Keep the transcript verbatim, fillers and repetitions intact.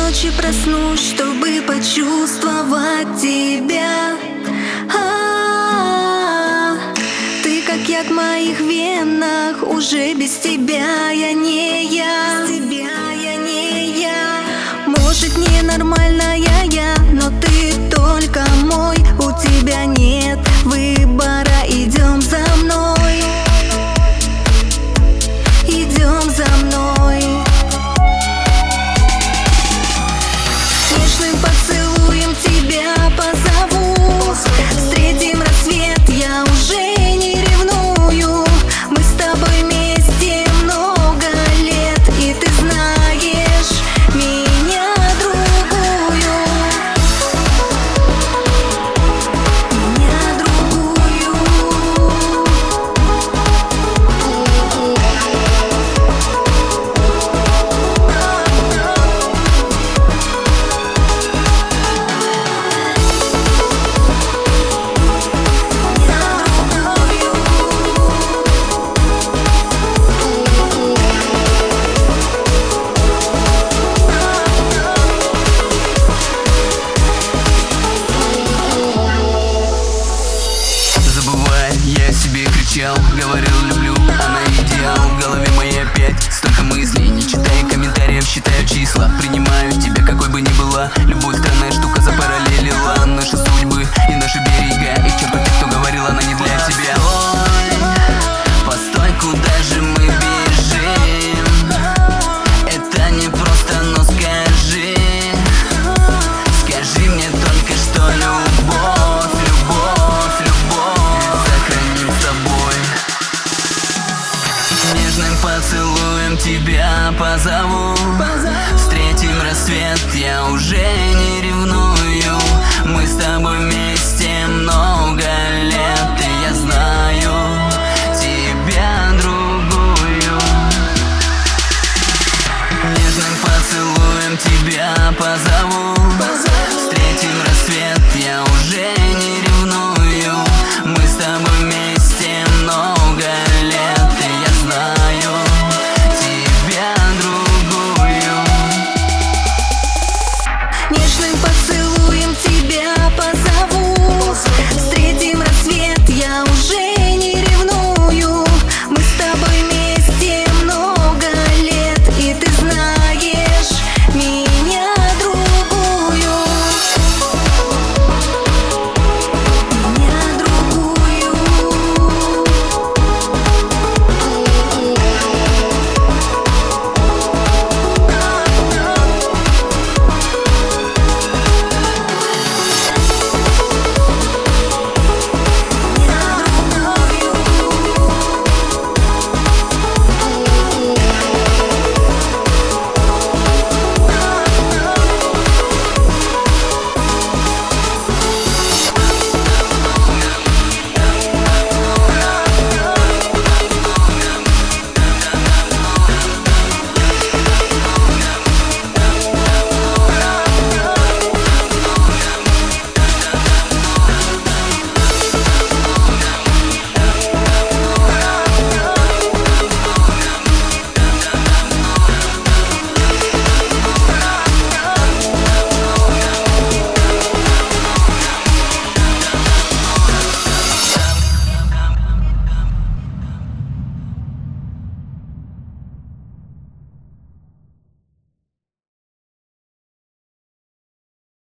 ночи проснусь, чтобы почувствовать тебя. А-а-а, ты как яд в моих венах, уже без тебя я не я. Без тебя я не я. Может, ненормальная я, но ты только мой. У тебя нет выбора, идем за мной. Идем за мной. Нежным поцелуем тебя позову. Встретим рассвет, я уже не ревную. Мы с тобой вместе много лет, и ты знаешь меня другую. Меня другую. Я себе кричал, говорил люблю, она идеал. В голове моей опять столько мыслей. Не читая комментариев, считаю числа. Принимаю тебя, какой бы ни была. Любовь странная штука запараллелила наши судьбы и наши берега. И к черту тех, кто говорил, она не для тебя. Ой, постой, куда же мы бежим? Это не просто, но скажи. Скажи мне только, что любовь, любовь, любовь сохраним с собой. Нежным поцелуем тебя позову. Встретим рассвет, я уже не ревную. Мы с тобой вместе много лет, и я знаю тебя другую. Нежным поцелуем тебя позову.